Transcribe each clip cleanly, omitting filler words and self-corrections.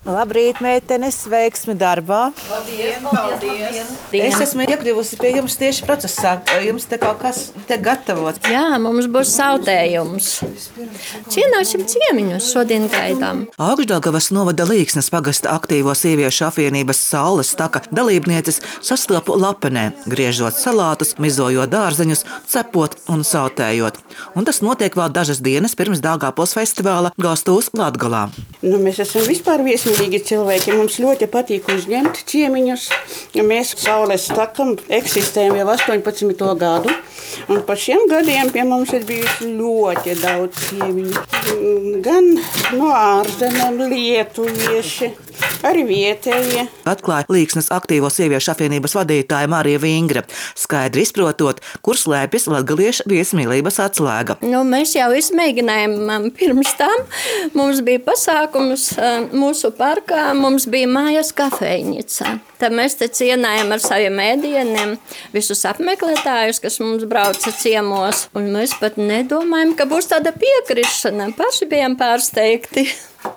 Labrīt, meitenes, veiksmi darbā. Paldies! Es esmu iekļuvusi pie jums tieši procesā. Jums te kaut kas te gatavots. Jā, mums būs sautējums. Cienāsim ciemiņus, šodien gaidām. Augšdaugavas novada Līksnes pagasta aktīvo sieviešu apvienības Saules taka dalībnieces sastopu Lapenē, griežot salātus, mizojot dārzeņus, cepot un sautējot. Un tas notiek vēl dažas dienas pirms Daugavpils festivāla Gastūs Latgalā. Mēs esam vispār viesmīlīgi cilvēki. Mums ļoti patīk uzņemt ciemiņus. Mēs Saules takam eksistējam jau 18. gadu. Un pa šiem gadiem pie mums ir bijuši ļoti daudz ciemiņu. Gan no ārzemēm, lietuvieši, arī vietējie. Atklāja Līksnes aktīvo sieviešu apvienības vadītāja Marija Vingre, skaidri izprotot, kur slēpjas latgaliešu viesmīlības atslēga. Mēs jau izmēģinājām pirms tam. Mums bija pasākums mūsu parkā, mums bija mājas kafejnica. Tad mēs te cienājam ar saviem ēdieniem visus apmeklētājus, kas mums brauca ciemos. Un mēs pat nedomājam, ka būs tāda piekrišana. Paši bijām pārsteigti.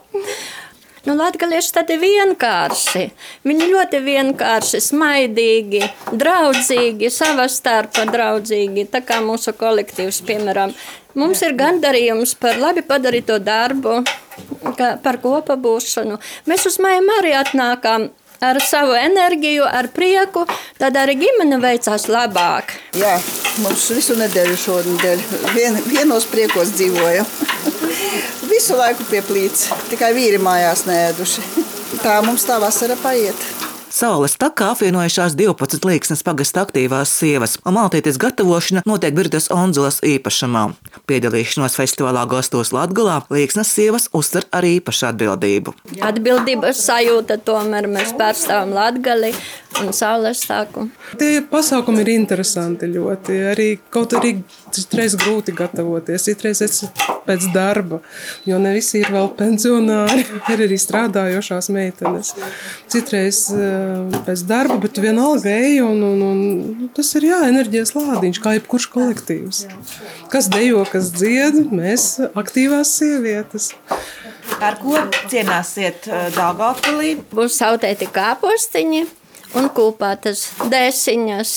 Latgalieši tad ir vienkārši. Viņi ļoti vienkārši, smaidīgi, draudzīgi, savā starpā draudzīgi. Tā kā mūsu kolektīvs, piemēram, mums ir gandarījums par labi padarīto darbu, par kopā būšanu. Mēs uz mājām arī atnākām ar savu enerģiju, ar prieku, tad arī ģimene veicās labāk. Jā, mums visu nedēļu šonedēļ vienos priekos dzīvojam. Visu laiku pie plīts, tikai vīri mājās neēduši. Tā mums tā vasara paiet. Saules takā apvienojušās 12 Līksnes pagasta aktīvās sievas, un maltītes gatavošana notiek Birtas Onzulas īpašumā. Piedalīšanos festivālā Gastūs Latgalā Līksnes sievas uztver ar īpašu atbildību. Atbildības sajūta tomēr mēs pārstāvam Latgali un Saules taku. Tie pasākumi ir interesanti ļoti. Kaut arī citreiz grūti gatavoties, citreiz pēc darba, jo ne visi ir vēl pensionāri, ir arī strādājošās meitenes. Citreiz pēc darba, bet vienalga ej, un tas ir enerģijas lādiņš, kā jebkurš kolektīvs. Kas dejo, kas dzied, mēs aktīvās sievietes. Ar ko cienāsiet Daugavpilī? Būs sautēti kāpostiņi un kūpātas dēsiņas,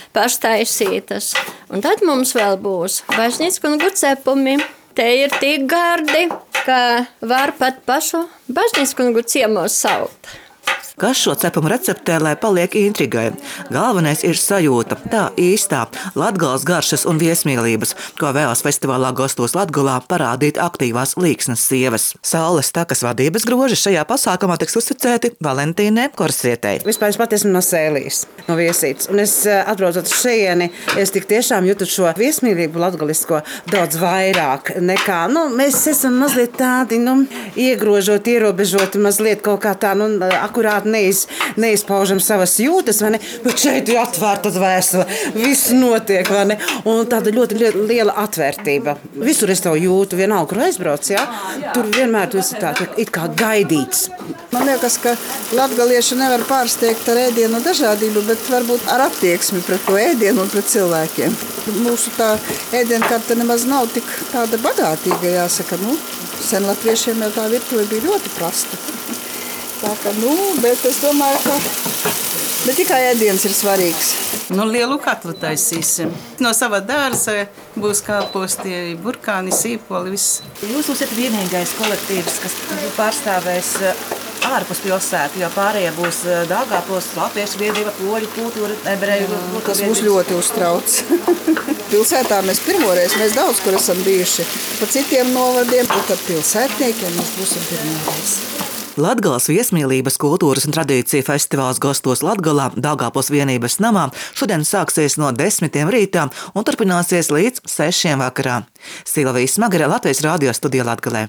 paštaisītas. Un tad mums vēl būs bažņickungu cepumi. Te ir tik gardi, ka var pat pašu bažņickungu ciemos saukt. Kas šo cepumu receptē, lai paliek intrigai? Galvenais ir sajūta, tā īstā Latgales garšas un viesmīlības, ko vēlas festivālā Gastūs Latgalā parādīt aktīvās Līksnes sievas. Saules takas vadības groži šajā pasākumā tiks uzticēti Valentīnai Korsrietei. Vispār es pat esmu no Sēlijas, no Viesītes. Un es atbraucot šejieni, es tik tiešām jūtu šo viesmīlību latgalisko daudz vairāk nekā, mēs esam mazliet tādi, iegrožoti, ierobežoti, mazliet kaut kā tā, akurāti neizpaužam savas jūtas, vai ne? Bet šeit ir atvērta dvēsele, viss notiek, vai ne? Un tāda ļoti liela atvērtība. Visur es to jūtu, vienalga, kur aizbrauc, jā? Tur vienmēr tu esi tā, it kā gaidīts. Man liekas, ka latgalieši nevar pārsteigt ar ēdienu dažādību, bet varbūt ar attieksmi pret to ēdienu un pret cilvēkiem. Mūsu tā ēdienkarte nemaz nav tik tāda bagātīga, jāsaka. Sen latviešiem jau tā virtuve bija ļoti prasta. Tā kā, bet es domāju, ka ne tikai ēdiens ir svarīgs. Lielu katlu taisīsim. No sava dārza būs kāposti, burkāni, sīpoli, viss. Jūs būsiet vienīgais kolektīvs, kas pārstāvēs ārpus pilsētu, jo pārējie būs Daugavpils, latviešu biedrība, poļu kultūra, ebreju kultūra. Tas mūs ļoti uztrauc. Pilsētā mēs pirmoreiz, mēs daudz kur esam bijuši pa citiem novadiem, bet ar pilsētniekiem mēs būsim pirmoreiz. Latgales viesmīlības, kultūras un tradīciju festivāls Gastūs Latgalā Daugavpils vienības namā šodien sāksies no 10 rītā un turpināsies līdz 6 vakarā. Silvija Smagare, Latvijas radio studija Latgalē.